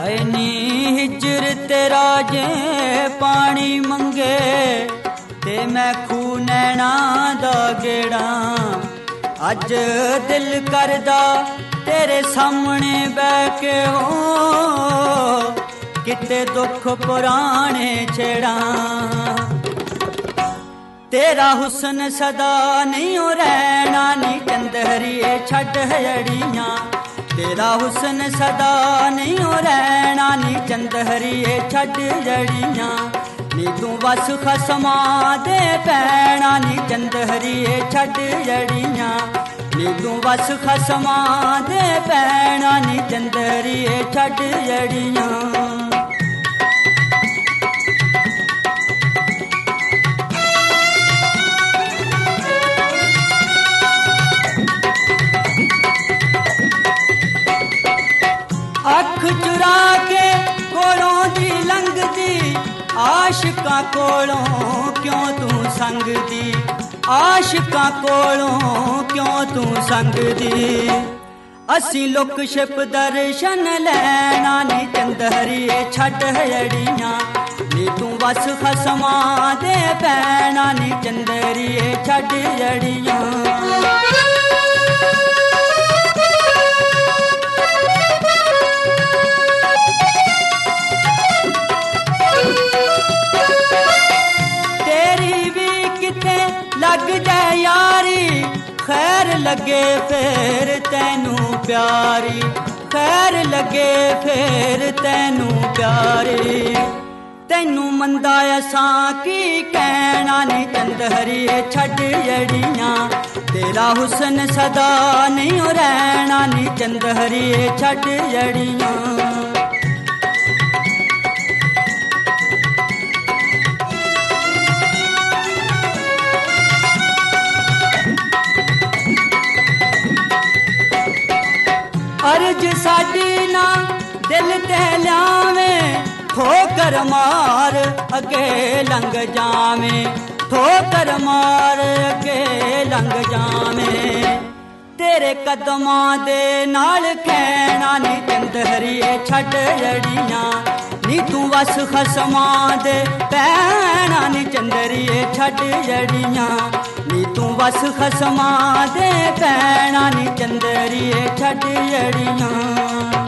है नी हिजर तेरा जे पानी मंगे ते मैं खूह नैना दा गेड़ा अज दिल करदा तेरे सामने बह के हो किते दुख पुराने छेड़ा तेरा हुस्न सदा नहीं हो रहना नी चंदहरिए छड़ जड़ियां तेरा हुस्न सदा नहीं हो रहना नी चंदहरिए छड़ जड़ियां नी तू बस खसमा दे पैना नी चंदहरिए छड़ जड़ियां नी तू बस खसमा दे पैना नी चंदहरिए छड़ जड़ियां अख चुरा के कोलों दी लंघदी आशिकां कोलों क्यों तू संगदी आशिकां कोलों क्यों तू संगदी असी लुक छिप दर्शन लैना नी चंदहरिए छड़ जड़ियां नी तू बस खसमा दे पैना नी चंदहरिए छड़ जड़ियां लग जाए यारी खैर लगे फिर तैनू प्यारी खैर लगे फिर तैनू प्यारी तैनू मंदा असां की कहना नी चंदहरिए छड़ जड़ियां तेरा हुस्न सदा नहीं हो रहना नी चंदहरिए छड़ जड़ियां अर्ज साडी ना दिल ते ल्यावे ठोकर मार अगे लंघ जावे ठोकर मार अगे लंघ जावे तेरे कदमां दे नाल खैना नी चंदहरिए छड़ जड़ियां नी तू बस खसमा दे पैना नी चंदहरिए छड़ जड़ियां नी तू बस खसमा दे पैना नी चंदहरिए छड़ जड़ियां